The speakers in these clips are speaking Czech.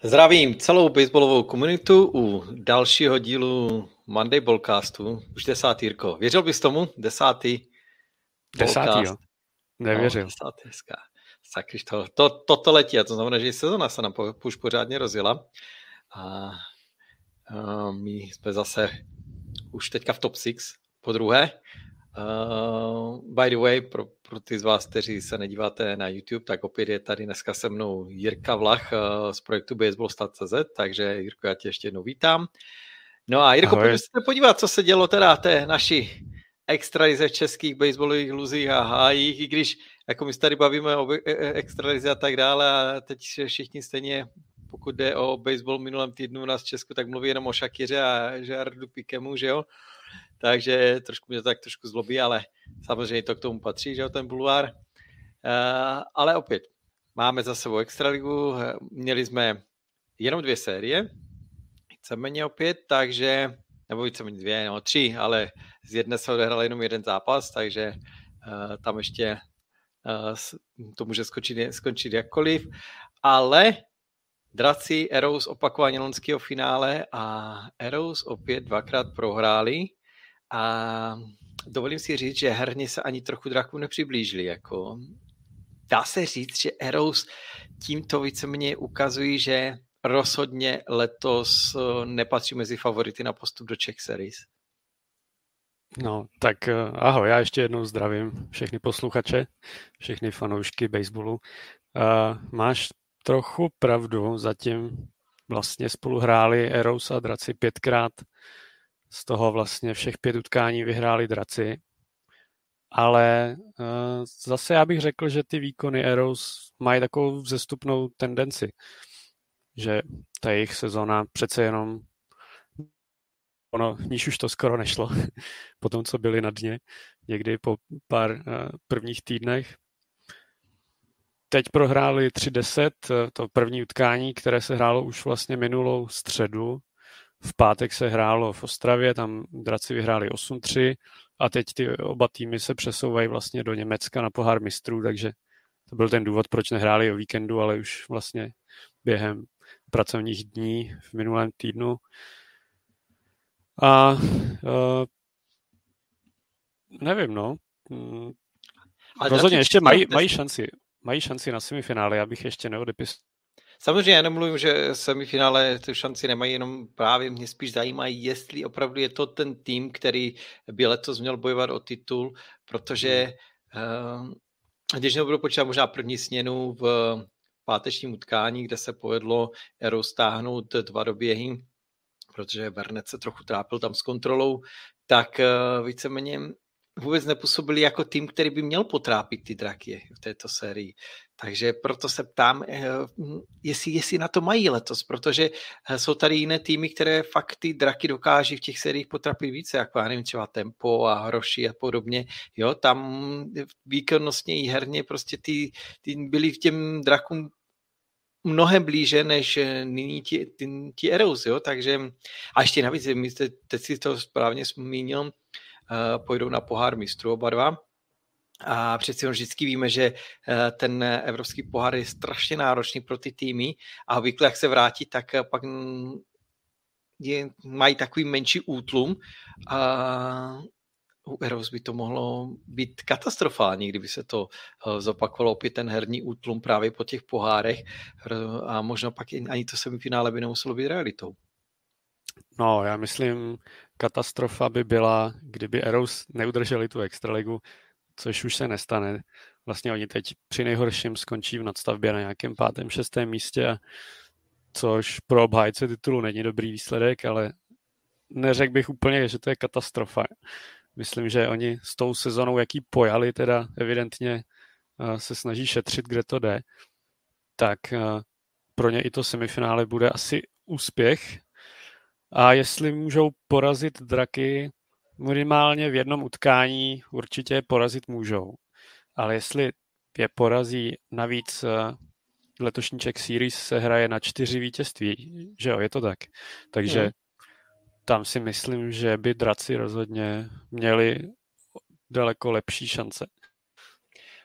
Zdravím celou baseballovou komunitu u dalšího dílu Monday Ballcastu. Už 10. Jirko. Věřil bys tomu? 10. Desátý, jo. Nevěřil. No, 10. hezká. Sakryš, toto letí, a to znamená, že sezona se nám už pořádně rozjela. A my jsme zase už teďka v top 6 po druhé. By the way, pro ty z vás, kteří se nedíváte na YouTube, tak opět je tady dneska se mnou Jirka Vlach z projektu baseball.cz, takže Jirko, já tě ještě jednou vítám. No a Jirko, pojďme se podívat, co se dělo teda té naší extralize v českých baseballových luzích a hájích, i když jako my se tady bavíme o extralize a tak dále a teď všichni stejně, pokud jde o baseball minulém týdnu u nás v Česku, tak mluví jenom o Shakiře a Gerardu Pikemu, že jo? Takže mě to tak trošku zlobí, ale samozřejmě to k tomu patří, že jo, ten bulvár. Ale opět, máme za sebou extraligu, měli jsme jenom 2 série, víceméně opět, takže, nebo víceméně 2, no 3, ale z jedné se odehrál jenom jeden zápas, takže tam ještě to může skončit jakkoliv, ale draci Arrows opakovaně loňského finále a Arrows opět 2krát prohráli. A dovolím si říct, že herně se ani trochu drakům nepřiblížili. Jako. Dá se říct, že Arrows tímto víceméně ukazují, že rozhodně letos nepatří mezi favority na postup do Czech Series. No, tak ahoj, já ještě jednou zdravím všechny posluchače, všechny fanoušky baseballu. Máš trochu pravdu, zatím vlastně spolu hráli Arrows a draci 5krát. Z toho vlastně všech 5 utkání vyhráli draci. Ale zase já bych řekl, že ty výkony Arrows mají takovou vzestupnou tendenci. Že ta jejich sezona přece jenom níž už to skoro nešlo. Po tom, co byli na dně. Někdy po pár prvních týdnech. Teď prohráli 3-10. To první utkání, které se hrálo už vlastně minulou středu. V pátek se hrálo v Ostravě, tam draci vyhráli 8-3 a teď ty oba týmy se přesouvají vlastně do Německa na pohár mistrů, takže to byl ten důvod, proč nehráli o víkendu, ale už vlastně během pracovních dní v minulém týdnu. A nevím, no. Rozhodně ještě mají šanci na semifinále, já bych ještě neodepisoval. Samozřejmě já nemluvím, že semifinále ty šanci nemají, jenom právě mě spíš zajímají, jestli opravdu je to ten tým, který by letos měl bojovat o titul, protože když nebudu počítat možná první směnu v pátečním utkání, kde se povedlo Arrows stáhnout 2 doběhy, protože Burnett se trochu trápil tam s kontrolou, tak víceméně vůbec nepůsobili jako tým, který by měl potrápit ty draky v této sérii. Takže proto se ptám, jestli na to mají letos, protože jsou tady jiné týmy, které fakt ty draky dokáží v těch sériích potrápit více, jako já nevím, třeba Tempo a Hroši a podobně. Jo, tam výkonnostně i herně prostě ty byli v těm drakům mnohem blíže, než nyní ti Arrows, jo, takže a ještě navíc, teď si to správně zmínil, pojdou na pohár mistrů oba dva. A přeci vždycky víme, že ten evropský pohár je strašně náročný pro ty týmy a obvykle, jak se vrátí, tak pak mají takový menší útlum a u Arrows by to mohlo být katastrofální, kdyby se to zopakovalo opět ten herní útlum právě po těch pohárech a možná pak ani to semifinále by nemuselo být realitou. No, já myslím, katastrofa by byla, kdyby Arrows neudrželi tu extraligu, což už se nestane. Vlastně oni teď při nejhorším skončí v nadstavbě na nějakém 5., 6. místě, což pro obhájce titulu není dobrý výsledek, ale neřekl bych úplně, že to je katastrofa. Myslím, že oni s tou sezonou, jaký pojali, teda evidentně se snaží šetřit, kde to jde, tak pro ně i to semifinále bude asi úspěch. A jestli můžou porazit draky, minimálně v jednom utkání určitě porazit můžou. Ale jestli je porazí, navíc letošní Czech Series se hraje na 4 vítězství, že jo, je to tak. Takže tam si myslím, že by draci rozhodně měli daleko lepší šance.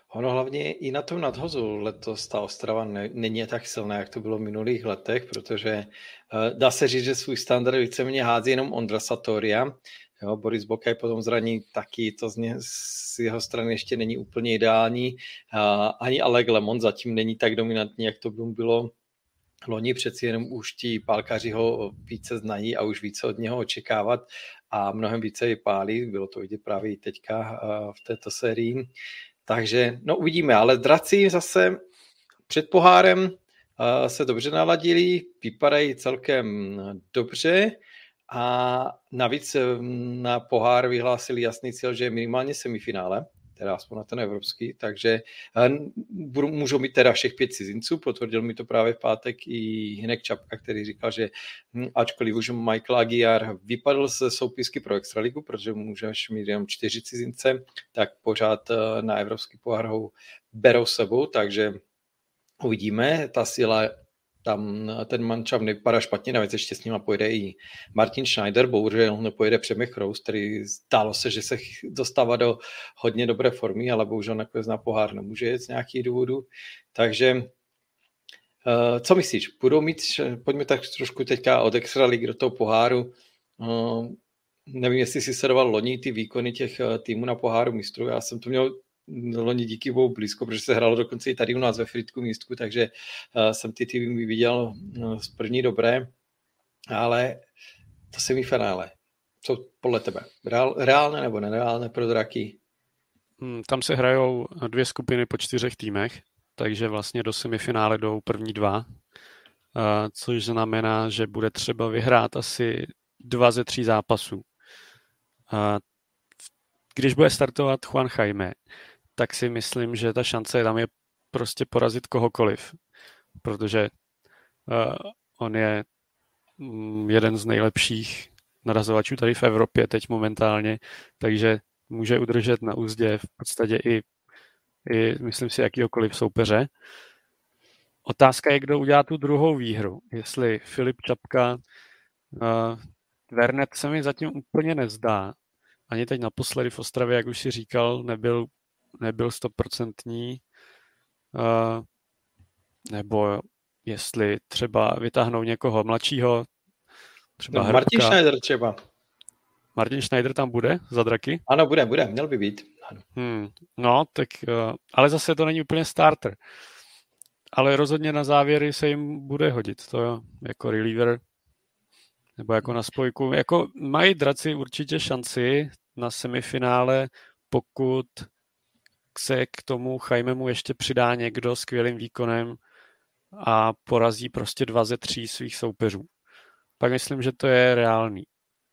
Ono hlavně i na tom nadhozu letos ta Ostrava není tak silná, jak to bylo v minulých letech, protože dá se říct, že svůj standard víceméně hází jenom Ondra Satoria. Jo, Boris Bokaj potom zraní taky, to z jeho strany ještě není úplně ideální. Ani Alek Lemon zatím není tak dominantní, jak to bylo loni, přeci jenom už ti pálkaři ho více znají a už více od něho očekávat a mnohem více je pálí. Bylo to vidět právě i teďka v této sérii. Takže no uvidíme, ale draci zase před pohárem se dobře naladili, vypadají celkem dobře a navíc na pohár vyhlásili jasný cíl, že je minimálně semifinále, teda aspoň na ten evropský, takže můžou mít teda všech 5 cizinců, potvrdil mi to právě v pátek i Hinek Čapka, který říkal, že ačkoliv už Michael Aguiar vypadl ze soupisky pro extraligu, protože můžeš mít jenom 4 cizince, tak pořád na evropský pohár ho berou sebou, takže uvidíme, ta síla tam ten mančav nevypadá špatně, navíc ještě s nima pojede i Martin Schneider, bohužel nepojede Přemych Rous, který zdálo se, že se dostává do hodně dobré formy, ale bohužel nakonec na pohár nemůže jet z nějakých důvodů. Takže co myslíš? Budou mít, pojďme tak trošku teďka od extraligy do toho poháru. Nevím, jestli jsi sledoval loni ty výkony těch týmů na poháru mistrů. Já jsem to měl loni díky bohu blízko, protože se hrálo dokonce i tady u nás ve Frýdku místku, takže jsem ty týmy viděl z první dobré, ale to semifinále, co podle tebe? Reálné nebo nereálné pro draky? Tam se hrajou 2 skupiny po 4 týmech, takže vlastně do semifinále jdou první 2, což znamená, že bude třeba vyhrát asi 2 ze 3 zápasů. Když bude startovat Juan Jaime, tak si myslím, že ta šance tam je prostě porazit kohokoliv, protože on je jeden z nejlepších narazovačů tady v Evropě teď momentálně, takže může udržet na úzdě v podstatě i myslím si, jakýhokoliv soupeře. Otázka je, kdo udělá tu druhou výhru. Jestli Filip Čapka, Vernet se mi zatím úplně nezdá. Ani teď naposledy v Ostravě, jak už si říkal, nebyl 100%, nebo jestli třeba vytáhnou někoho mladšího, třeba Hrbka. Martin Schneider třeba. Martin Schneider tam bude za draky? Ano, bude, měl by být. Ano. No, tak, ale zase to není úplně starter. Ale rozhodně na závěry se jim bude hodit. To jako reliever nebo jako na spojku. Jako mají draci určitě šanci na semifinále, pokud se k tomu Jaimemu ještě přidá někdo skvělým výkonem a porazí prostě 2 ze 3 svých soupeřů. Pak myslím, že to je reálný.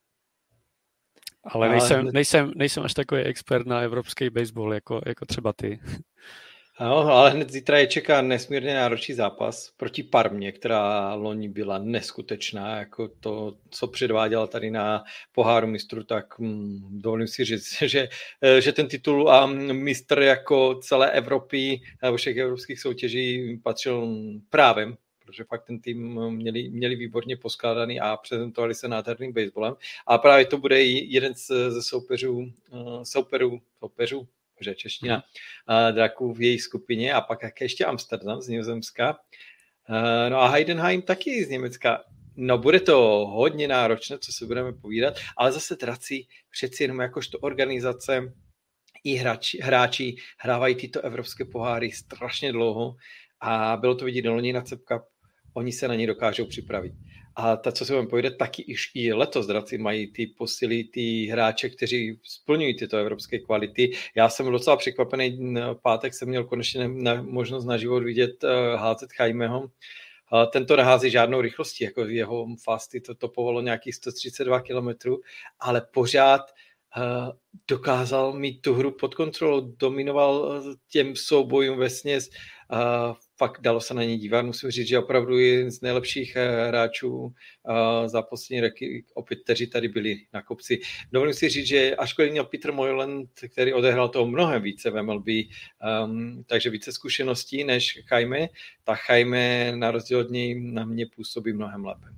Ale nejsem až takový expert na evropský baseball, jako třeba ty. No, ale hned zítra je čeká nesmírně náročný zápas proti Parmě, která loni byla neskutečná, jako to, co předváděla tady na poháru mistrů, tak dovolím si říct, že ten titul a mistr jako celé Evropy nebo všech evropských soutěží patřil právem, protože fakt ten tým měli výborně poskládaný a prezentovali se nádherným baseballem. A právě to bude i jeden ze souperů, že čeština draků v její skupině a pak jak ještě Amsterdam z Nizozemska. No a Heidenheim taky z Německa. No bude to hodně náročné, co se budeme povídat, ale zase draci přeci jenom jakožto organizace i hráči hrávají tyto evropské poháry strašně dlouho a bylo to vidět do loni na CEP Cup, oni se na ně dokážou připravit. A ta, co se vám pojde, taky i letos draci mají ty posily, ty hráče, kteří splňují tyto evropské kvality. Já jsem docela překvapený, pátek jsem měl konečně možnost na život vidět házet Jaimeho. Tento nehází žádnou rychlostí, jako jeho fasty to povolilo nějakých 132 km, ale pořád dokázal mít tu hru pod kontrolou, dominoval těm soubojům vesměs, fakt dalo se na něj dívat. Musím říct, že opravdu je z nejlepších hráčů za poslední roky, opět, kteří tady byli na kopci. Dovolím si říct, že ačkoliv měl Peter Moylan, který odehrál toho mnohem více v MLB, takže více zkušeností než Jaime, tak Jaime na rozdíl od něj na mě působí mnohem lépe.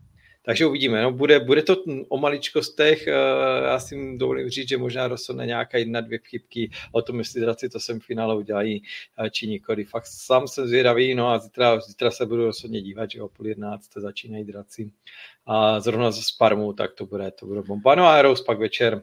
Takže uvidíme. No, bude to o maličkostech. Já si dovolím říct, že možná rozhodne nějaká 1-2 chybky o tom, jestli Draci to semifinále udělají či nikoli. Fakt sám jsem zvědavý, no a zítra se budu rozhodně dívat, že o 10:30 začínají Draci. A zrovna z Parmu, tak to bude bomba. No a Arrows pak večer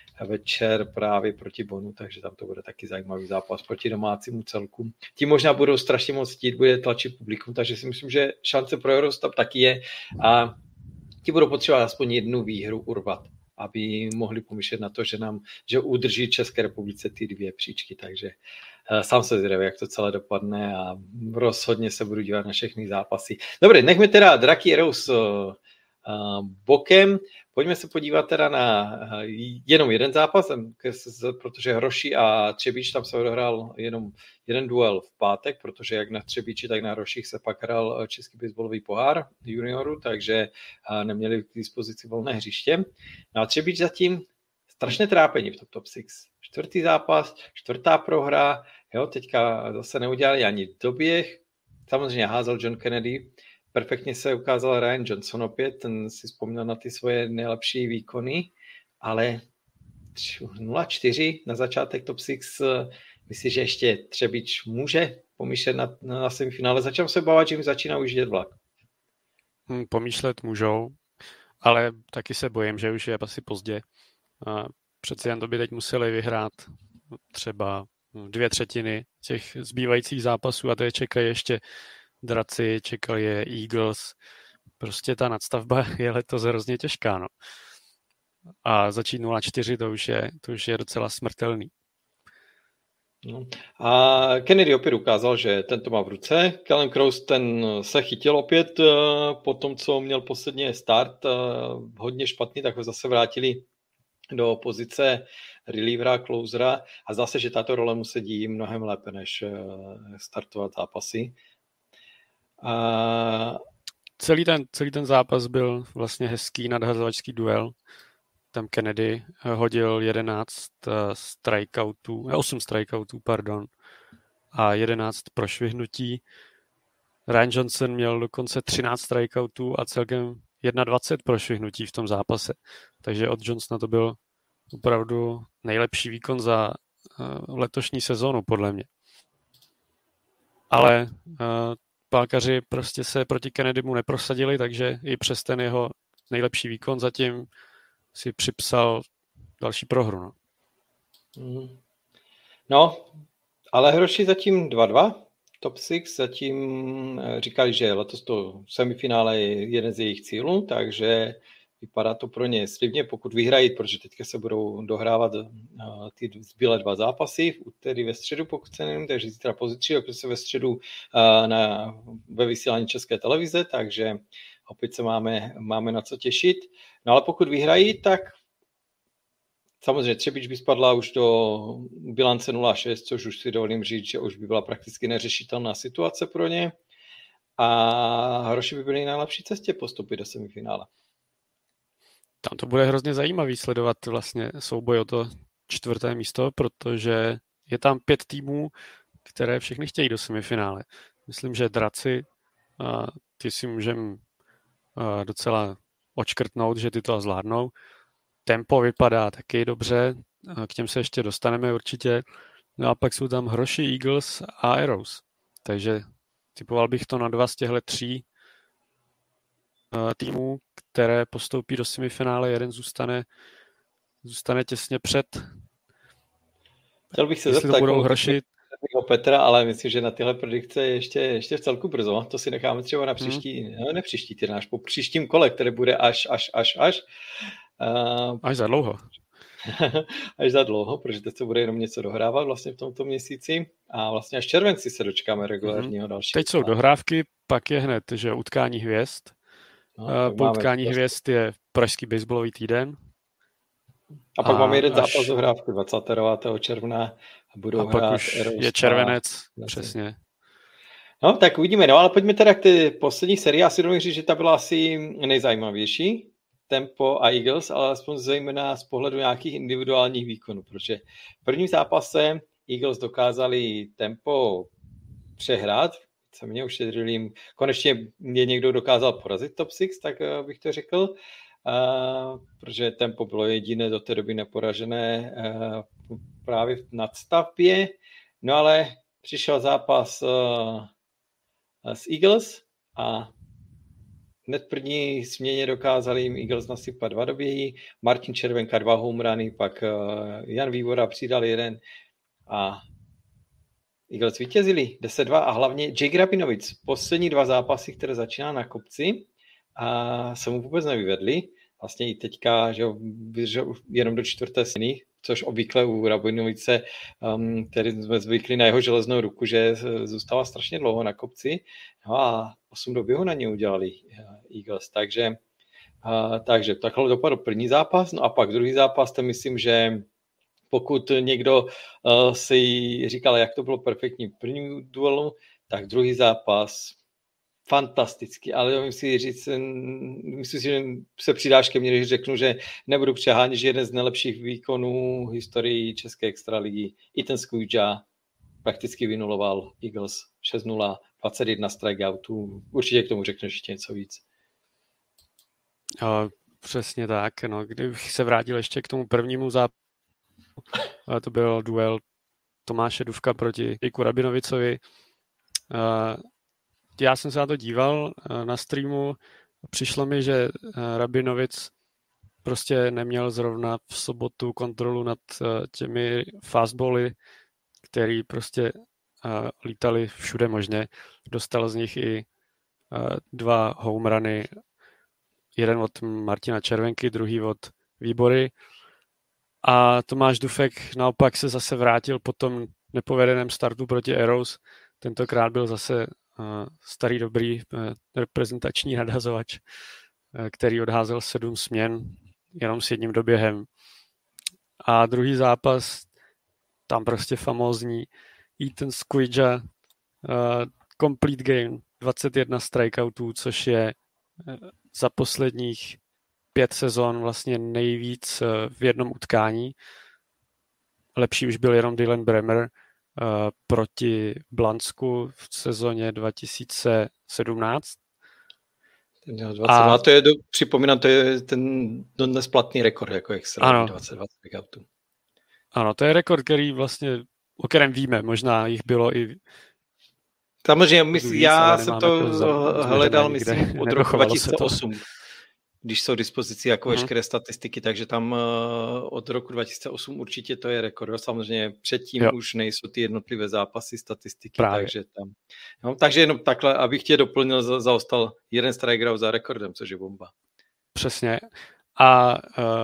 právě proti Bonu, takže tam to bude taky zajímavý zápas proti domácímu celku. Ti možná budou strašně moc chtít, bude tlačit publikum, takže si myslím, že šance pro Arrows tam taky je a ti budou potřebovat aspoň jednu výhru urvat, aby mohli pomýšlet na to, že udrží České republice ty 2 příčky, takže sám se zvědavý, jak to celé dopadne a rozhodně se budu dívat na všechny zápasy. Dobře, nechme teda Draky Arrows bokem. Pojďme se podívat teda na jenom jeden zápas, protože Hroši a Třebíč, tam se odehrál jenom jeden duel v pátek, protože jak na Třebíči, tak na Hroších se pak hrál Český baseballový pohár juniorů, takže neměli k dispozici volné hřiště. No a Třebíč zatím strašné trápení v top 6. 4. zápas, 4. prohra, jo, teďka zase neudělali ani doběh, samozřejmě házel John Kennedy, perfektně se ukázal Ryan Johnson opět, ten si vzpomněl na ty svoje nejlepší výkony, ale 0-4 na začátek top 6, myslím, že ještě Třebíč může pomýšlet na semifinále. Začal se bávat, že mi začíná už jet vlak. Pomýšlet můžou, ale taky se bojím, že už je asi pozdě. Přeci jen to by teď museli vyhrát třeba 2/3 těch zbývajících zápasů a to je čekají ještě Draci, čekali je Eagles. Prostě ta nadstavba je letos hrozně těžká. No. A začít 0-4 to už je docela smrtelný. No. A Kennedy opět ukázal, že ten to má v ruce. Kellen Krause ten se chytil opět po tom, co měl posledně start hodně špatný, tak ho zase vrátili do pozice relievera, closera a zase, že tato role mu sedí mnohem lépe, než startovat zápasy. Celý ten zápas byl vlastně hezký nadhazovačský duel. Tam Kennedy hodil 8 strikeoutů, a 11 prošvihnutí. Ryan Johnson měl dokonce 13 strikeoutů a celkem 21 prošvihnutí v tom zápase. Takže od Johnsona to byl opravdu nejlepší výkon za letošní sezónu, podle mě. Ale pálkaři prostě se proti Kennedymu neprosadili, takže i přes ten jeho nejlepší výkon zatím si připsal další prohru. No, no ale Hroši zatím 2-2, top 6, zatím říkali, že letos to semifinále je jeden z jejich cílů, takže vypadá to pro ně slibně, pokud vyhrají, protože teďka se budou dohrávat ty zbylé 2 zápasy, v úterý ve středu, pokud se nevím, takže zítra pozici, se ve středu ve vysílání České televize, takže opět se máme na co těšit. No ale pokud vyhrají, tak samozřejmě Třebíč by spadla už do bilance 0-6, což už si dovolím říct, že už by byla prakticky neřešitelná situace pro ně a Hroši by byli na lepší cestě postupit do semifinále. Tam to bude hrozně zajímavý sledovat vlastně souboj o to 4. místo, protože je tam 5 týmů, které všechny chtějí do semifinále. Myslím, že Draci, ty si můžeme docela odškrtnout, že ty to zvládnou. Tempo vypadá taky dobře, k těm se ještě dostaneme určitě. No a pak jsou tam Hroši, Eagles a Arrows. Takže typoval bych to na 2 z těchto 3 týmů, které postoupí do semifinále, jeden zůstane těsně před. Chtěl bych se zeptat, Petra, ale myslím, že na tyhle predikce je ještě v celku brzo. To si necháme třeba na příští týden, až po příštím kole, které bude až. Až za dlouho. Až za dlouho, protože teď se bude jenom něco dohrávat vlastně v tomto měsíci a vlastně až v červenci se dočkáme regulárního dalšího. Teď jsou dohrávky, pak je hned, že utkání hvězd. Po utkání hvězd je Pražský baseballový týden. A pak máme jeden zápas dohrávky 29. června a budou a hrát. Pak už je červenec, přesně. No, tak uvidíme. No, ale pojďme teda k té poslední sérii. Já si dovolím říct, že ta byla asi nejzajímavější. Tempo a Eagles, ale aspoň zejména z pohledu nějakých individuálních výkonů, protože v prvním zápase Eagles dokázali Tempo přehrát se mě ušetřili. Konečně mě někdo dokázal porazit top 6, tak bych to řekl, protože tempo bylo jediné do té doby neporažené právě v nadstavbě. No ale přišel zápas s Eagles a hned první směně dokázali jim Eagles nasypat 2 doběhy, Martin Červenka 2 home runy, pak Jan Vývora přidal 1 a Eagles vítězili 10-2 a hlavně Jake Rabinovic poslední 2 zápasy, které začíná na kopci a se mu vůbec nevyvedli. Vlastně i teďka, že vydržel jenom do 4. směny, což obvykle u Rabinovice, který jsme zvykli na jeho železnou ruku, že zůstává strašně dlouho na kopci. No a 8 doběhů na ně udělali Eagles, takže takhle dopadl první zápas, no a pak druhý zápas, to myslím, že pokud někdo si říkal, jak to bylo perfektní v prvním duelu, tak druhý zápas fantastický, ale myslím si, že se přidáš ke mně, když řeknu, že nebudu přehánět, že jeden z nejlepších výkonů historii české extraligy, i ten Skujdža prakticky vynuloval Eagles 6-0, 21 strikeoutů. Určitě k tomu řekneš ještě něco víc. Přesně tak. No, kdybych se vrátil ještě k tomu prvnímu zápasu, to byl duel Tomáše Dufka proti Jake Rabinovicovi. Já jsem se na to díval na streamu. Přišlo mi, že Rabinovic prostě neměl zrovna v sobotu kontrolu nad těmi fastbally, který prostě lítali všude možně. Dostal z nich i 2 home runy. Jeden od Martina Červenky, druhý od Výbory. A Tomáš Dufek naopak se zase vrátil po tom nepovedeném startu proti Arrows. Tentokrát byl zase starý dobrý reprezentační nadhazovač, který odházel 7 směn jenom s jedním doběhem. A druhý zápas, tam prostě famózní Ethan Skujdža, complete game, 21 strikeoutů, což je za posledních 5 sezon vlastně nejvíc v jednom utkání. Lepší už byl jenom Dylan Bremer proti Blansku v sezóně 2017. A to je, připomínám, to je ten dnes platný rekord, jako extra 22 strikeoutů. Ano, to je rekord, který vlastně, o kterém víme, možná jich bylo i samozřejmě, já jsem to hledal, myslím, od roku 2008. Když jsou dispozici jako veškeré statistiky, takže tam od roku 2008 určitě to je rekord. Samozřejmě předtím už nejsou ty jednotlivé zápasy, statistiky, takže tam. No, takže jenom takhle, abych tě doplnil, zaostal 1 strikeout za rekordem, což je bomba. Přesně. A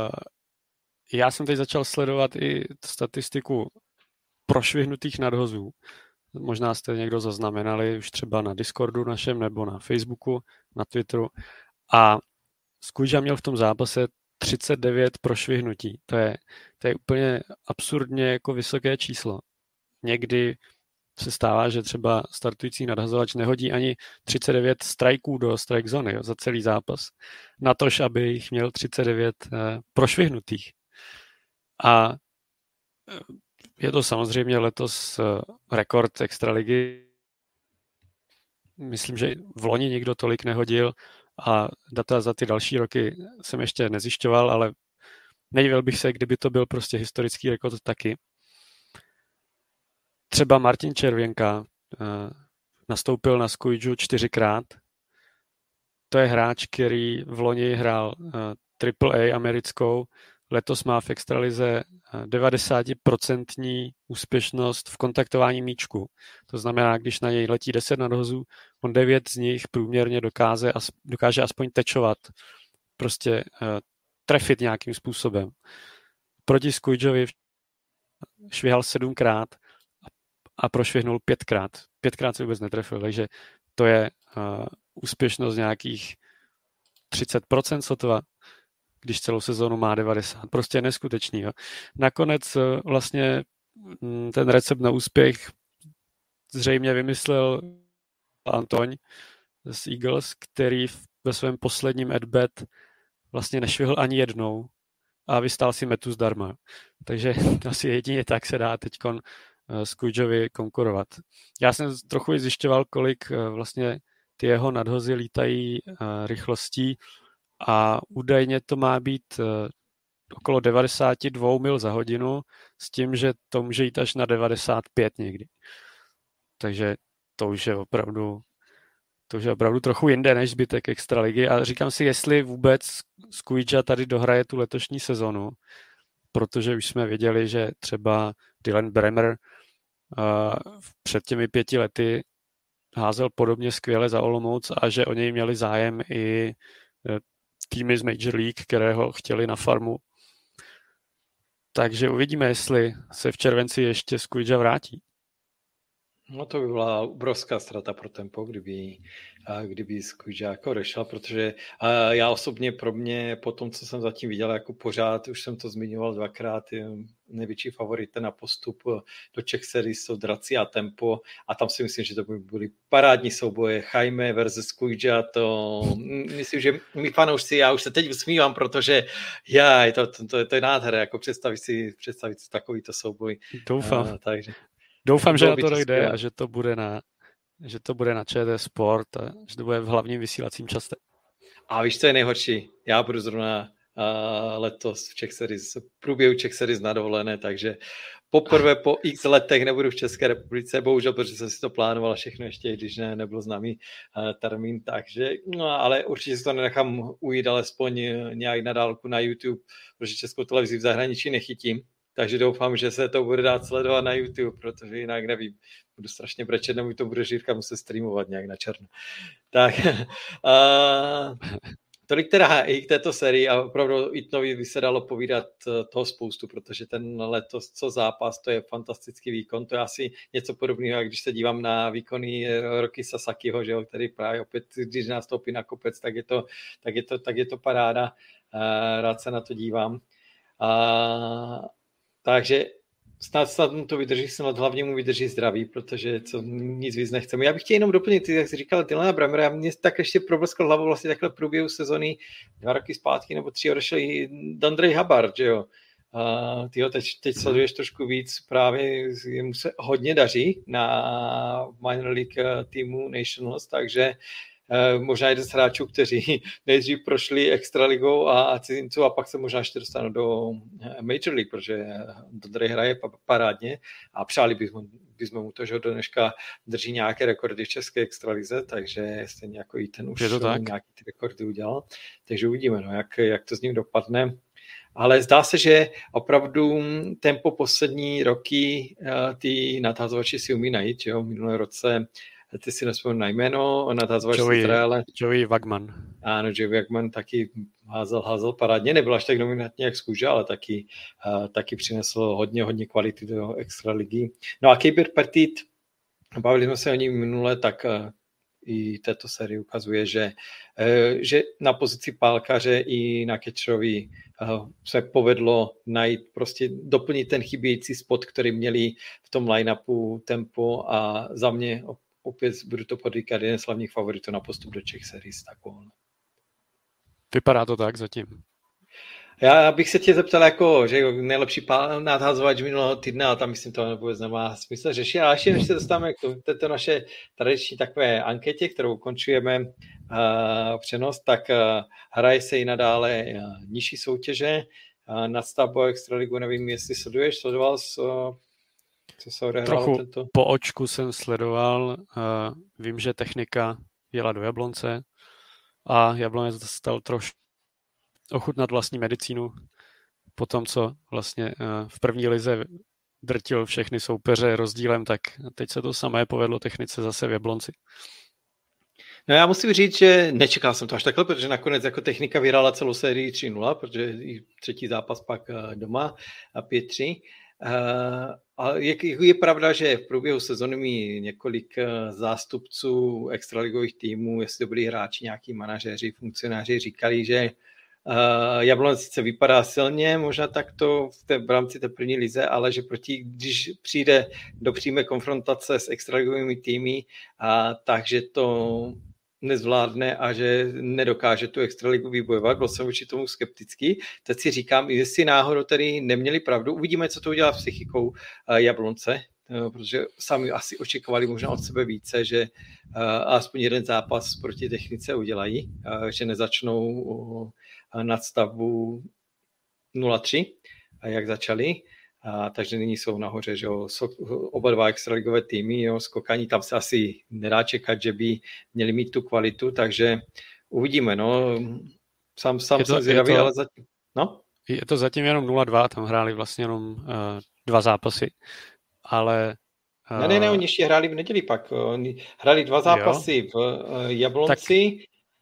já jsem teď začal sledovat i statistiku prošvihnutých nadhozů. Možná jste někdo zaznamenali už třeba na Discordu našem nebo na Facebooku, na Twitteru. A Skujdža měl v tom zápase 39 prošvihnutí. To je úplně absurdně jako vysoké číslo. Někdy se stává, že třeba startující nadhazovač nehodí ani 39 strikeů do strike zóny za celý zápas. Natož, aby jich měl 39 prošvihnutých. A je to samozřejmě letos rekord extraligy. Myslím, že v loni nikdo tolik nehodil a data za ty další roky jsem ještě nezjišťoval, ale nedivil bych se, kdyby to byl prostě historický rekord taky. Třeba Martin Červenka nastoupil na Skujdžu 4krát. To je hráč, který v loni hrál AAA americkou, letos má v extralize 90% úspěšnost v kontaktování míčku. To znamená, když na něj letí 10 nadhozů, on 9 z nich průměrně dokáže aspoň tečovat, prostě trefit nějakým způsobem. Proti Skujdžovi švihal 7krát a prošvihnul 5krát. 5krát se vůbec netrefil, takže to je úspěšnost nějakých 30% sotva, když celou sezónu má 90. Prostě neskutečný. Jo. Nakonec vlastně ten recept na úspěch zřejmě vymyslel Antoň z Eagles, který ve svém posledním at-bat vlastně nešvihl ani jednou a vystál si metu zdarma. Takže asi jedině tak se dá teďkon Skujžovi konkurovat. Já jsem trochu zjišťoval, kolik vlastně ty jeho nadhozy lítají rychlostí a údajně to má být okolo 92 mil za hodinu s tím, že to může jít až na 95 někdy. Takže to už je opravdu trochu jinde než zbytek extraligy a říkám si, jestli vůbec Skujža tady dohraje tu letošní sezonu, protože už jsme věděli, že třeba Dylan Bremer před těmi 5 lety házel podobně skvěle za Olomouc a že o něj měli zájem i týmy z Major League, které ho chtěli na farmu. Takže uvidíme, jestli se v červenci ještě Skujža vrátí. No to by byla obrovská strata pro tempo, kdyby Skujža jako odešel, protože já osobně pro mě, po tom, co jsem zatím viděl, jako pořád, už jsem to zmiňoval 2krát, největší favorita na postup do Czech Series jsou Draci a Tempo a tam si myslím, že to by byly parádní souboje Jaime versus Skujža, to myslím, že my fanoušci, já už se teď usmívám, protože to je nádhera, jako představit si takovýto souboj. Doufám. Takže doufám, že na to dojde a že to bude na ČT Sport a že to bude v hlavním vysílacím čase. A víš, co je nejhorší? Já budu zrovna letos v Czech Series, v průběhu Czech Series na dovolené, takže poprvé po x letech nebudu v České republice, bohužel, protože jsem si to plánoval všechno ještě, když nebyl známý termín, takže, no, ale určitě si to nenechám ujít alespoň nějak na dálku na YouTube, protože Českou televizi v zahraničí nechytím. Takže doufám, že se to bude dát sledovat na YouTube, protože jinak nevím, budu strašně brečet, nebo to bude Žírka muset streamovat nějak na černo. Tak, tolik teda i k této sérii a opravdu Itnovi by se dalo povídat toho spoustu, protože ten letos co zápas, to je fantastický výkon, to je asi něco podobného, jak když se dívám na výkony Roky Sasakiho, že jo, který právě opět, když nastoupí na kopec, tak je to paráda, rád se na to dívám. Takže snad mu to vydrží, snad hlavně mu vydrží zdraví, protože nic víc nechceme. Já bych chtěl jenom doplnit, jak jsi říkal, Dylana Bremera, mě tak ještě probleskl hlavou vlastně takhle v průběhu sezony 2 roky zpátky nebo 3 odešel i Dandrej Hubbard, že jo. Ty ho teď sleduješ trošku víc, právě mu se hodně daří na minor league týmu Nationals, takže možná jeden z hráčů, kteří nejdřív prošli extraligou a cizinců a pak se možná ještě dostanou do Major League, protože Dondrej hraje parádně a přáli bychom mu to, že ho do dneška drží nějaké rekordy v české extralize, takže stejně jako i ten už nějaký ty rekordy udělal. Takže uvidíme, no, jak to s ním dopadne. Ale zdá se, že opravdu tempo poslední roky ty nathazovači si umí najít, že jo, v minulém roce ty si nespomínám na jméno, nathazovač z Izraele. Joey Wagman. Ano, Joey Wagman taky házel parádně, nebyl až tak dominantní jak Skujža, ale taky přinesl hodně kvality do extraligy. No a Kejper Petit, bavili jsme se o ní minule, tak i této sérii ukazuje, že na pozici pálkaře i na catcherovi se povedlo najít, prostě doplnit ten chybějící spot, který měli v tom line-upu Tempo a za mě opět budu to podříkat jeden z hlavních favoritů na postup do Czech Series. Vypadá to tak zatím. Já bych se tě zeptal, jako, že nejlepší nadhazovač minulého týdne, ale tam myslím, to vůbec nemá smysl řešit. Ale ještě než se dostáváme k této naše tradiční takové anketě, kterou ukončujeme přenos, tak hraje se i nadále nižší soutěže. Nadstavbu extraligu, nevím, jestli sledoval co se odehrálo. Trochu tento? Po očku jsem sledoval. Vím, že Technika jela do Jablonce a Jablonec dostal trošku ochutnat vlastní medicínu po tom, co vlastně v první lize drtil všechny soupeře rozdílem, tak teď se to samé povedlo Technice zase v Jablonci. No já musím říct, že nečekal jsem to až takhle, protože nakonec jako Technika vyhrála celou sérii 3-0, protože i třetí zápas pak doma a 5-3. A je pravda, že v průběhu sezony mi několik zástupců extraligových týmů, jestli to byli hráči, nějaký manažeři, funkcionáři, říkali, že Jablonec sice vypadá silně, možná takto v rámci té první lize, ale že když přijde do přímé konfrontace s extraligovými týmy, takže to nezvládne a že nedokáže tu extraligu vybojovat. Byl jsem vůči tomu skeptický. Teď si říkám, jestli náhodou tedy neměli pravdu. Uvidíme, co to udělá s psychikou Jablonce protože sami asi očekávali možná od sebe více, že aspoň jeden zápas proti Technice udělají, že nezačnou nadstavbu 0-3, jak začali. Takže nyní jsou nahoře, že oba dva extraligové týmy, skokání, tam se asi nedá čekat, že by měli mít tu kvalitu, takže uvidíme, no. Sám jsem zvědavý, ale zatím, no. Je to zatím jenom 0-2, tam hráli vlastně jenom 2 zápasy, ale... Ne, oni ještě hráli v neděli pak. Oni hráli 2 zápasy v Jablonci,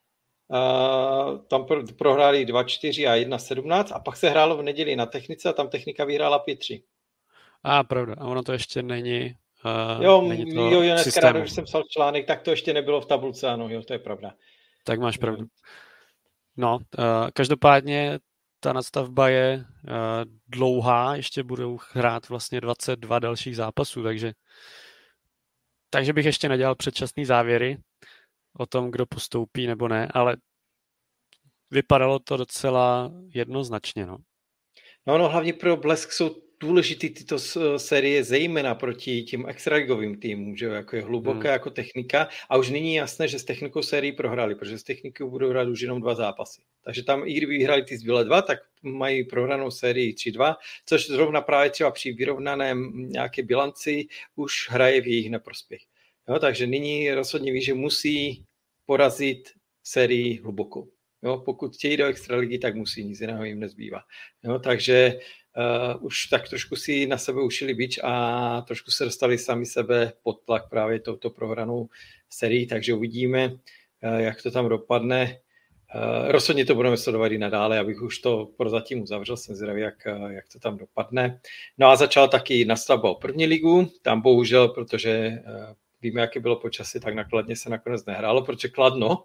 tam prohráli 2-4 a 1-17 a pak se hrálo v neděli na Technice a tam Technika vyhrála 5-3. Pravda. A ono to ještě není není to dneska rád, když jsem psal článek, tak to ještě nebylo v tabulce, ano, to je pravda. Tak máš pravdu. No, každopádně ta nadstavba je dlouhá, ještě budou hrát vlastně 22 dalších zápasů, takže bych ještě nedělal předčasný závěry o tom, kdo postoupí nebo ne, ale vypadalo to docela jednoznačně, no. No, hlavně pro Blesk jsou důležitý tyto série zejména proti těm extraligovým týmům, že jako je Hluboká jako Technika a už nyní jasné, že s Technikou sérii prohráli, protože s Technikou budou hrát už jenom 2 zápasy. Takže tam i kdyby vyhráli ty zbylé 2, tak mají prohranou sérii 3-2, což zrovna právě třeba při vyrovnaném nějaké bilanci už hraje v jejich neprospěch. Jo, takže nyní rozhodně ví, že musí porazit sérii Hlubokou. Jo, pokud chtějí do extraligy, tak musí, nic jiného jim nezbývá. Jo, takže už tak trošku si na sebe ušili bič a trošku se dostali sami sebe pod tlak právě touto prohranou sérii, takže uvidíme, jak to tam dopadne. Rozhodně to budeme sledovat i nadále, abych už to prozatím uzavřel, jsem zvědavý, jak to tam dopadne. No a začala taky nastavba první ligu, tam bohužel, protože víme, jaké bylo počasí, tak na Kladně se nakonec nehrálo, protože Kladno,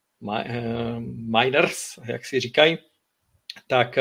Miners, jak si říkají, tak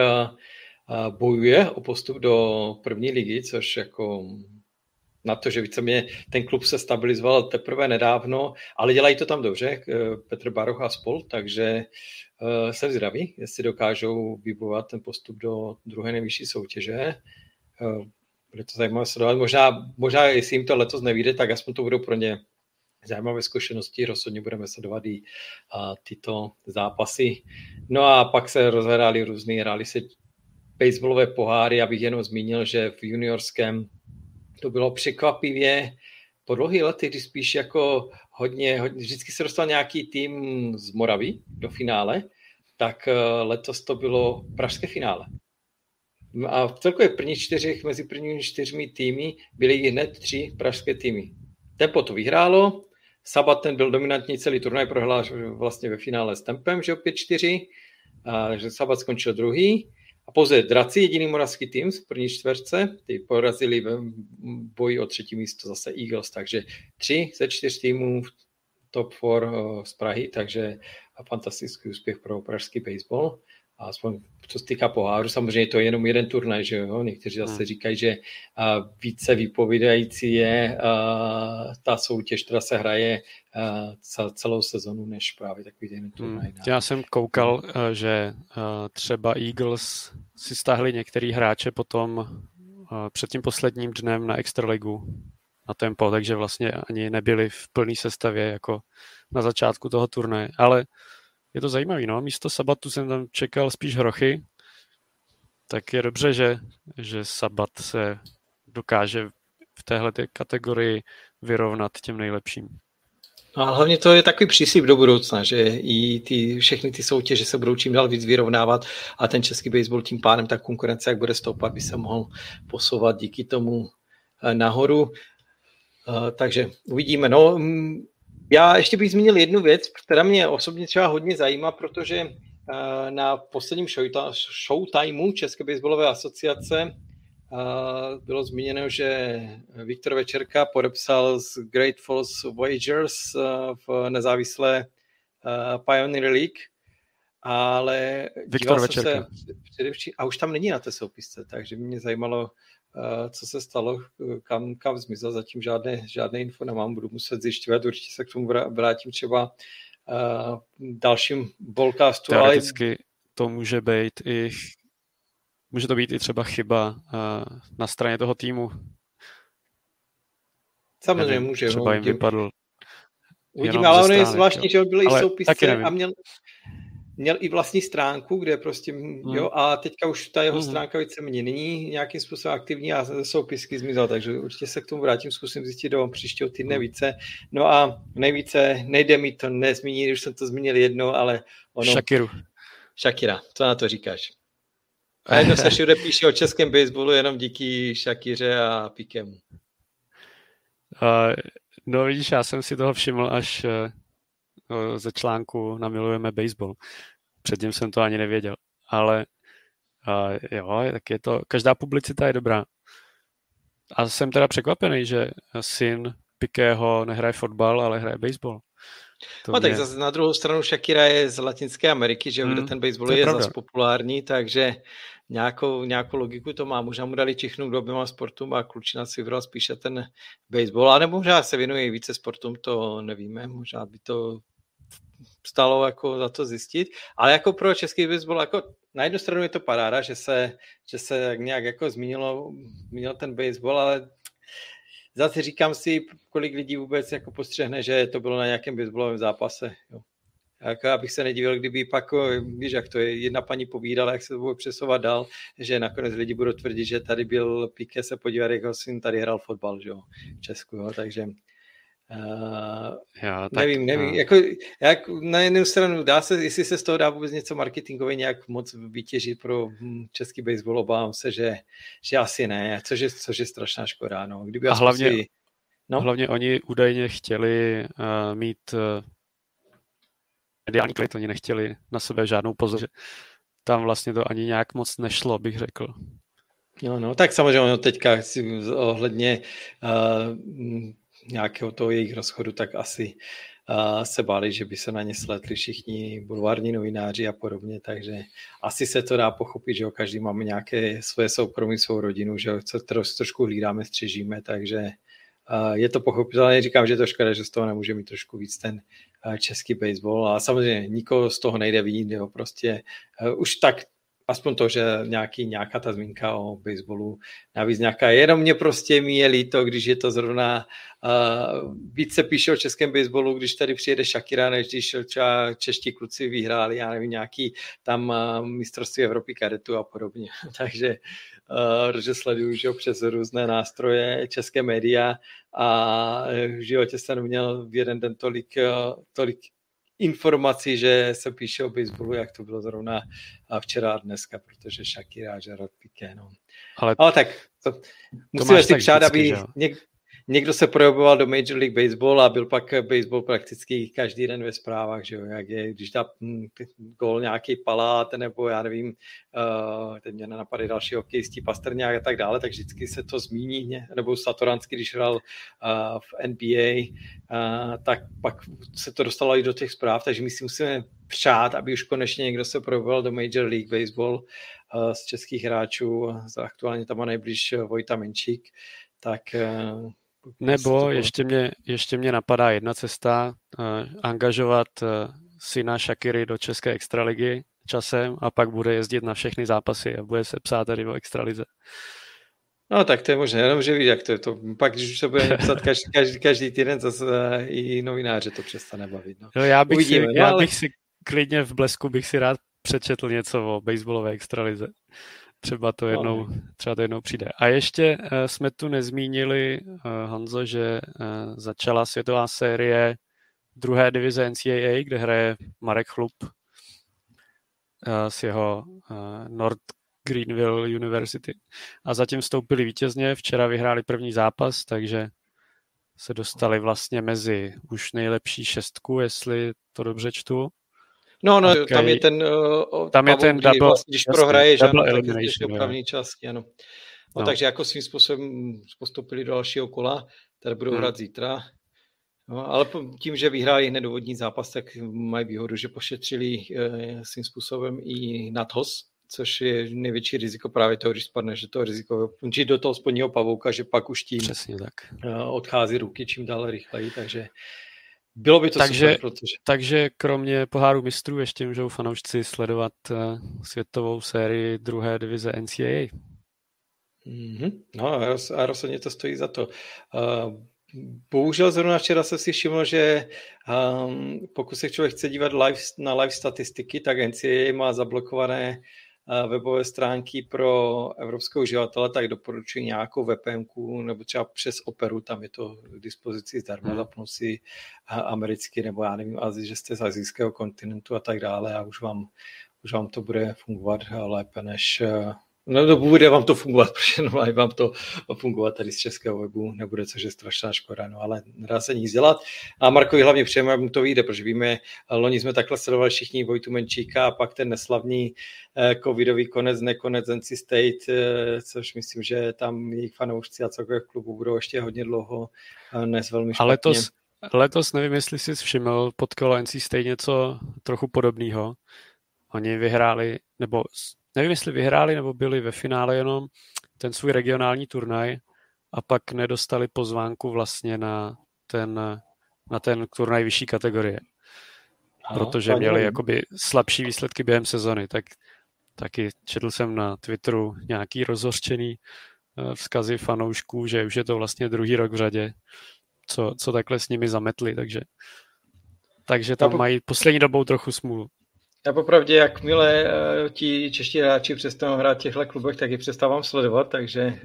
bojuje o postup do první ligy, což jako na to, že víceméně ten klub se stabilizoval teprve nedávno, ale dělají to tam dobře, Petr Baroch a spol, takže jsem zvědavý, jestli dokážou vybojovat ten postup do druhé nejvyšší soutěže. Bude to zajímavé sledovat. Možná, jestli jim to letos nevyjde, tak aspoň to budou pro ně zajímavé zkušenosti, rozhodně budeme sledovat i tyto zápasy. No a pak se rozhrály hrály se baseballové poháry, abych jenom zmínil, že v juniorském to bylo překvapivě po dlouhých letech, kdy spíš jako hodně, vždycky se dostal nějaký tým z Moravy do finále, tak letos to bylo pražské finále. A v celkově mezi prvními 4 týmy byly hned 3 pražské týmy. Tempo to vyhrálo, Sabat ten byl dominantní celý turnaj, prohrál vlastně ve finále s Tempem, že 5-4, takže Sabat skončil druhý. A pouze Draci, jediný moravský tým z první čtverce, ty porazili v boji o 3. místo zase Eagles, takže 3 ze 4 týmů v top 4 z Prahy, takže fantastický úspěch pro pražský baseball. A aspoň co se týká poháru, samozřejmě to je jenom jeden turnaj, že jo? Někteří zase říkají, že více vypovídající je ta soutěž, která se hraje celou sezonu, než právě takový jeden turnaj. Já jsem koukal, že třeba Eagles si stáhli některý hráče potom před tím posledním dnem na extraligu na tempo, takže vlastně ani nebyli v plné sestavě jako na začátku toho turnaje, ale je to zajímavý, no. Místo Sabatu jsem tam čekal spíš Hrochy, tak je dobře, že Sabat se dokáže v téhle kategorii vyrovnat těm nejlepším. No a hlavně to je takový příslib do budoucna, že i všechny ty soutěže se budou čím dál víc vyrovnávat a ten český baseball tím pádem ta konkurence, jak bude stoupat, by se mohl posouvat díky tomu nahoru. Takže uvidíme. No, já ještě bych zmínil jednu věc, která mě osobně třeba hodně zajímá, protože na posledním showtimeu České baseballové asociace bylo zmíněno, že Viktor Večerka podepsal s Great Falls Voyagers v nezávislé Pioneer League, ale Viktor Večerka. A už tam není na té soupisce, takže mě zajímalo, co se stalo, kam zmizel, zatím žádné info nemám, budu muset zjišťovat, určitě se k tomu vrátím třeba dalším ballcastu. Teoreticky to může to být i třeba chyba na straně toho týmu. Samozřejmě může. Třeba jim vypadl. Uvidíme, ale on je zvláštní, že on byl i soupisce a měl i vlastní stránku, kde prostě, jo, a teďka už ta jeho stránka víceméně není nějakým způsobem aktivní a soupisky zmizel, takže určitě se k tomu vrátím, zkusím zjistit do příštího týdne více. No a nejde mi to nezmínit, už jsem to zmínil jednou, ale ono... Shakira, co na to říkáš? A jedno se všude píše o českém baseballu jenom díky Shakiře a Piquemu. No vidíš, já jsem si toho všiml až ze článku na Milujeme baseball. Předtím jsem to ani nevěděl. Ale jo, tak je to, každá publicita je dobrá. A jsem teda překvapený, že syn Piquého nehraje fotbal, ale hraje baseball. Tak zase na druhou stranu Shakira je z Latinské Ameriky, že kde ten baseball je zase populární, takže nějakou logiku to má. Možná mu dali čichnout k oběma sportům a klučina si vybral spíše ten baseball, a nebo možná se věnuje více sportům, to nevíme, možná by to stalo jako za to zjistit, ale jako pro český baseball, jako na jednu stranu je to paráda, že se nějak jako zmínil ten baseball, ale zase říkám si, kolik lidí vůbec jako postřehne, že to bylo na nějakém baseballovém zápase. Jo. Jako abych se nedivil, kdyby pak, víš, jak to je, jedna paní povídala, jak se to bude přesouvat dál, že nakonec lidi budou tvrdit, že tady byl Piqué se podívat, jak ho syn tady hrál fotbal, že jo, v Česku, jo, takže nevím, jak na jednu stranu dá se, jestli se z toho dá vůbec něco marketingově nějak moc vytěžit pro český baseball, obávám se, že asi ne, což je strašná škoda. No. Kdyby a hlavně oni údajně chtěli mít mediální klid, oni nechtěli na sebe žádnou pozor, že tam vlastně to ani nějak moc nešlo, bych řekl. No, tak samozřejmě teďka ohledně nějakého toho jejich rozchodu, tak asi se báli, že by se na ně slétli všichni bulvární novináři a podobně, takže asi se to dá pochopit, že každý máme nějaké svoje soukromí, svou rodinu, že trošku hlídáme, střežíme, takže je to pochopitelné, říkám, že je to škoda, že z toho nemůže mít trošku víc ten český baseball, a samozřejmě nikoho z toho nejde vidět, jo, prostě už tak aspoň to, že nějaká ta zmínka o baseballu, navíc nějaká, jenom mě prostě mi je líto, když je to zrovna, víc se píše o českém baseballu, když tady přijede Shakira, než když třeba čeští kluci vyhráli, já nevím, nějaký tam mistrovství Evropy kadetu a podobně. Takže že sleduju, že přes různé nástroje, české média, a v životě jsem neměl v jeden den tolik informací, že se píše o baseballu, jak to bylo zrovna včera a dneska, protože Shakira a Gerard Piqué, no. Ale tak musíme si přát, aby někdo se projevoval do Major League Baseball a byl pak baseball prakticky každý den ve zprávách, že jo, jak je, když dá gól nějaký Palát, nebo já nevím, teď mě napadají další hokejistí, Pastrňák a tak dále, tak vždycky se to zmíní, nebo Satoransky, když hrál v NBA, tak pak se to dostalo i do těch zpráv, takže my si musíme přát, aby už konečně někdo se projevoval do Major League Baseball z českých hráčů, aktuálně tam má nejblíž Vojta Menčík, tak nebo ještě mě napadá jedna cesta, angažovat syna Shakiry do české extraligy časem a pak bude jezdit na všechny zápasy a bude se psát tady o extralize. No tak to je možné, jenom že víš, jak to je to. Pak, když už se bude psát každý týden, zase i novináře to přestane bavit. No. Já bych si klidně v Blesku bych si rád přečetl něco o baseballové extralize. Třeba to jednou přijde. A ještě jsme tu nezmínili, Honzo, že začala světová série druhé divize NCAA, kde hraje Marek Chlup s jeho North Greenville University. A zatím vstoupili vítězně, včera vyhráli první zápas, takže se dostali vlastně mezi už nejlepší šestku, jestli to dobře čtu. No, tam je ten double, vlastně, když prohraješ, double tak elimination, je první částky, ano. No, takže jako svým způsobem postupili do dalšího kola, tady budou hrát zítra. No, ale tím, že vyhráli hned úvodní zápas, tak mají výhodu, že pošetřili svým způsobem i nadhoz, což je největší riziko právě toho, když spadne, že to riziko končí do toho spodního pavouka, že pak už tím odchází ruky čím dále rychleji, takže bylo by to super, protože... Takže kromě poháru mistrů ještě můžou fanoušci sledovat světovou sérii druhé divize NCAA. No a rozhodně to stojí za to. Bohužel zrovna včera jsem si všiml, že pokud se člověk chce dívat na live statistiky, tak NCAA má zablokované webové stránky pro evropského uživatele, tak doporučuji nějakou VPNku nebo třeba přes Operu, tam je to k dispozici zdarma, zapnout si americký nebo já nevím, že jste z asijského kontinentu a tak dále a už vám to bude fungovat lépe než... No, bude vám to fungovat, protože no, vám to fungovat tady z českého webu nebude, což je strašná škoda, no, ale nedá se nic dělat. A Markovi hlavně přejeme, aby mu to vyjde, protože víme, loni jsme takhle sledovali všichni Vojtu Menčíka a pak ten neslavný covidový nekonec NC State, což myslím, že tam jejich fanoušci a celkově v klubu budou ještě hodně dlouho dnes velmi špatně. Ale letos nevím, jestli jsi všiml, potkalo NC State něco trochu podobného. Oni vyhráli, nebo nevím, jestli vyhráli, nebo byli ve finále jenom ten svůj regionální turnaj a pak nedostali pozvánku vlastně na ten turnaj vyšší kategorie. Protože měli jakoby slabší výsledky během sezony. Tak taky četl jsem na Twitteru nějaký rozhořčený vzkazy fanoušků, že už je to vlastně druhý rok v řadě, co takhle s nimi zametli. Takže tam mají poslední dobou trochu smůlu. Já popravdě, jakmile ti čeští hráči přestanou hrát v těchto klubech, tak je přestávám sledovat, takže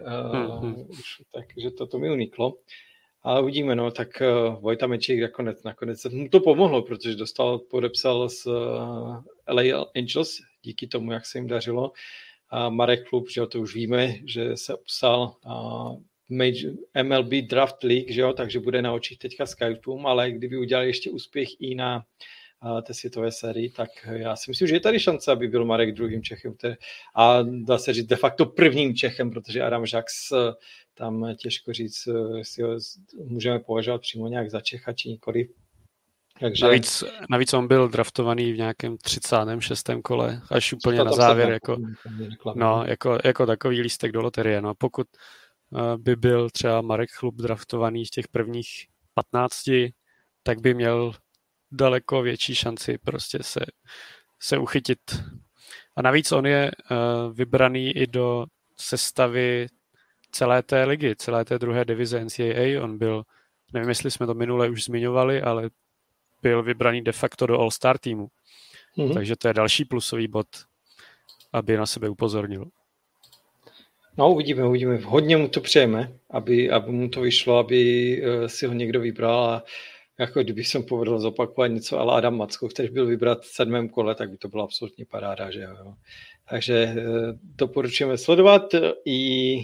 to mi uniklo. Ale uvidíme, no, tak Vojta Menčík nakonec mu to pomohlo, protože podepsal s LA Angels, díky tomu, jak se jim dařilo. A Marek Klub, že jo, to už víme, že se upsal MLB Draft League, že jo, takže bude na očích teďka scoutům, ale kdyby udělali ještě úspěch i na té světové sérii, tak já si myslím, že je tady šance, aby byl Marek druhým Čechem a dá se říct de facto prvním Čechem, protože Adam Žax tam těžko říct, jestli ho můžeme považovat přímo nějak za Čecha či nikoliv. Takže... Navíc on byl draftovaný v nějakém 36. kole, až úplně na závěr, jako takový lístek do loterie. No a pokud by byl třeba Marek Chlup draftovaný v těch prvních 15, tak by měl daleko větší šanci prostě se uchytit. A navíc on je vybraný i do sestavy celé té ligy, celé té druhé divize NCAA. On byl, nevím, jestli jsme to minule už zmiňovali, ale byl vybraný de facto do All-Star týmu. Takže to je další plusový bod, aby na sebe upozornil. No, uvidíme. Hodně mu to přejeme, aby mu to vyšlo, aby si ho někdo vybral a jako kdyby jsem povedl zopakovat něco ale Adam Macko, který byl vybrat v 7. kole, tak by to byla absolutně paráda, že jo. Takže doporučujeme sledovat i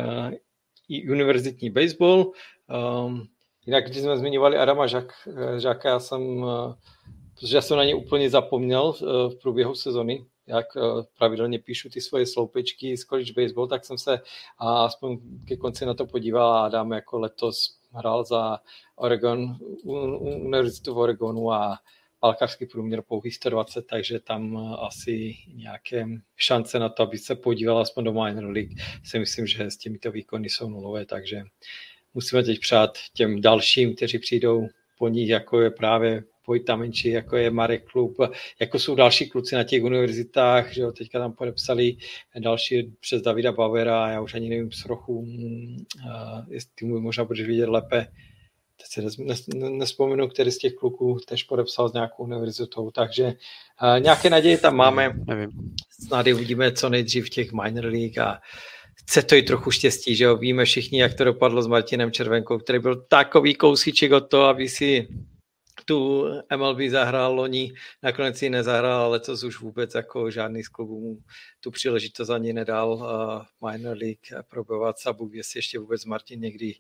univerzitní baseball. Jinak, když jsme zmiňovali Adama Žáka, protože já jsem na ně úplně zapomněl v průběhu sezony, jak pravidelně píšu ty svoje sloupečky z college baseball, tak jsem se aspoň ke konci na to podíval a Adam jako letos hrál za Univerzitu v Oregonu a palkařský průměr pouhý 120, takže tam asi nějaké šance na to, aby se podíval aspoň do minor league. Si myslím, že s těmito výkony jsou nulové, takže musíme teď přát těm dalším, kteří přijdou po nich, jako je právě Vojta Menčík, jako je Marek Klub, jako jsou další kluci na těch univerzitách, že jo, teďka tam podepsali další přes Davida Bauera, já už ani nevím s trochu, jestli mu možná budeš vidět lépe, teď se nespomenu, který z těch kluků tež podepsal s nějakou univerzitou, takže nějaké naděje tam máme, snad uvidíme co nejdřív v těch minor league a chce to i trochu štěstí, že jo, víme všichni, jak to dopadlo s Martinem Červenkou, který byl takový kousíček od toho, aby si tu MLB zahrál loni, nakonec ji nezahrál, ale letos už vůbec jako žádný z klubů mu tu příležitost ani nedal minor league probovat a Bůh jestli ještě vůbec Martin někdy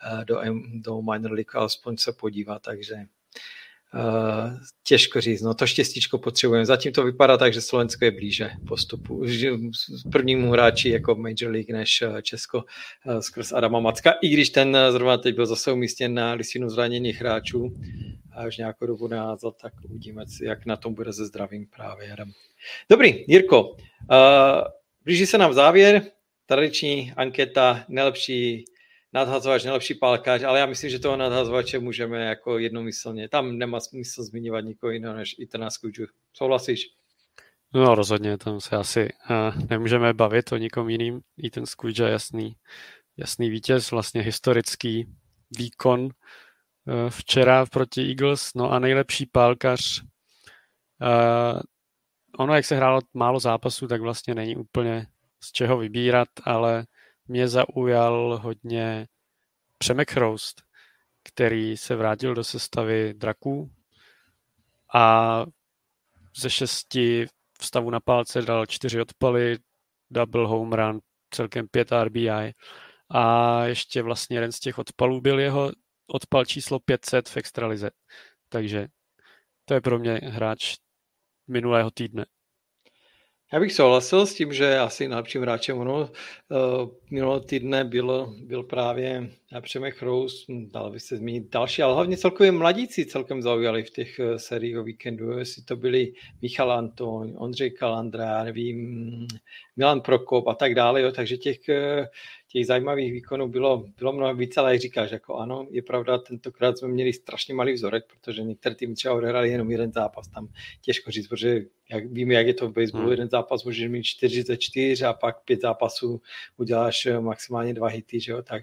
do minor league alespoň se podívá, takže těžko říct, no to štěstíčko potřebujeme. Zatím to vypadá tak, že Slovensko je blíže postupu prvnímu hráči jako Major League než Česko skrz Adama Macka, i když ten zrovna teď byl zase umístěn na listinu zraněných hráčů a už nějakou dobu nazad, tak uvidíme, jak na tom bude se zdravím právě Adam. Dobrý, Jirko, blíží se nám závěr, tradiční anketa, nejlepší nadhazovač, nejlepší pálkař, ale já myslím, že toho nadhazovače můžeme jako jednomyslně. Tam nemá smysl zmiňovat nikoho jiného než Ethana Skudžu. Souhlasíš? No rozhodně, tam se asi nemůžeme bavit o nikom jiným. Ethan Skudža, jasný vítěz, vlastně historický. výkon včera proti Eagles. No a nejlepší pálkař, ono, jak se hrálo málo zápasů, tak vlastně není úplně z čeho vybírat, ale mě zaujal hodně Přemek Chroust, který se vrátil do sestavy Draků a ze 6 vstavu na pálce dal 4 odpaly, double home run, celkem 5 RBI a ještě vlastně jeden z těch odpalů byl jeho odpal číslo 500 v extralize. Takže to je pro mě hráč minulého týdne. Já bych souhlasil s tím, že asi nejlepším hráčem minulého týdne byl právě Přemek Chroust, dal by se zmínit další, ale hlavně celkově mladíci celkem zaujali v těch sériích o víkendu, jestli to byli Michal Antoň, Ondřej Kalandra, já nevím, Milan Prokop a tak dále, jo, takže těch zajímavých výkonů bylo mnohem víc, ale jak říkáš, jako ano, je pravda, tentokrát jsme měli strašně malý vzorek, protože některé týmy třeba odehrali jenom jeden zápas, tam těžko říct, protože víme, jak je to v baseballu, jeden zápas můžeš mít 4 ze 4 a pak 5 zápasů uděláš maximálně 2 hity, že jo,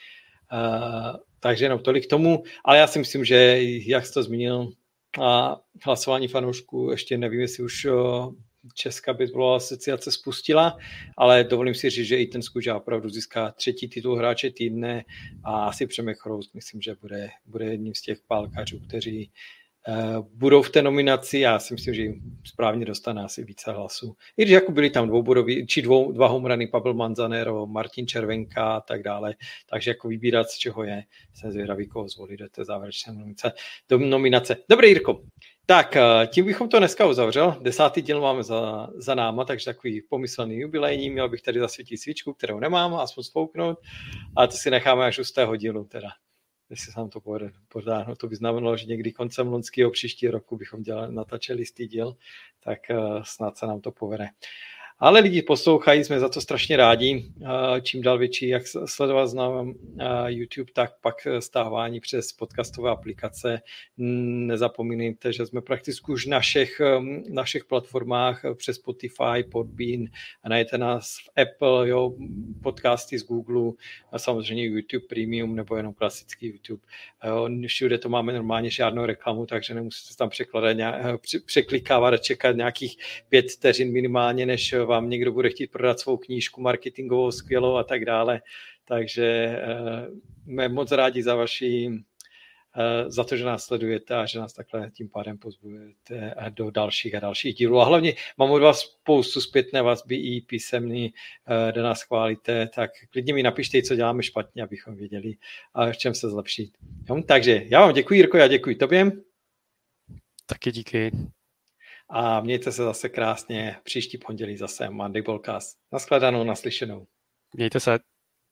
takže jenom tolik k tomu, ale já si myslím, že jak jsi to zmínil, a hlasování fanoušků, ještě nevím, jestli už Česká baseballová asociace spustila, ale dovolím si říct, že i ten Skuža opravdu získá 3. titul hráče týdne a asi Přemek Chroust, myslím, že bude jedním z těch pálkařů, kteří budou v té nominaci. Já si myslím, že jim správně dostane asi více hlasů. I když jako byli tam dva homerany, Pavel Manzanero, Martin Červenka a tak dále, takže jako vybírat, z čeho je, jsem zvědavý, koho zvolit do té závěrečné nominace. Dobrý, Jirko. Tak, tím bychom to dneska uzavřel. 10. díl máme za náma, takže takový pomyslný jubilejní. Měl bych tady zasvítit svíčku, kterou nemám, aspoň spouknout. A to si necháme až u 100. dílu teda. Jestli se nám to povede podáhnout, to by znamenalo, že někdy koncem loňského příští roku bychom natáčeli 100. díl, tak snad se nám to povede. Ale lidi poslouchají, jsme za to strašně rádi. Čím dál větší, jak sledovat na YouTube, tak pak stávání přes podcastové aplikace. Nezapomínejte, že jsme prakticky už na všech platformách přes Spotify, Podbean a najdete nás v Apple, jo, podcasty z Google a samozřejmě YouTube Premium nebo jenom klasický YouTube. Všude to máme normálně žádnou reklamu, takže nemusíte tam překlikávat a čekat nějakých 5 vteřin minimálně, než vám někdo bude chtít prodat svou knížku marketingovou, skvělou a tak dále. Takže jsme moc rádi za to, že nás sledujete a že nás takhle tím pádem pozbudujete do dalších a dalších dílů. A hlavně mám od vás spoustu zpětné vazby i písemný, kde nás chválíte, tak klidně mi napište, co děláme špatně, abychom věděli, v čem se zlepšit. Takže já vám děkuji, Jirko, já děkuji tobě. Taky díky. A mějte se zase krásně, příští pondělí zase Monday Ballcast. Naschledanou, naslyšenou. Mějte se.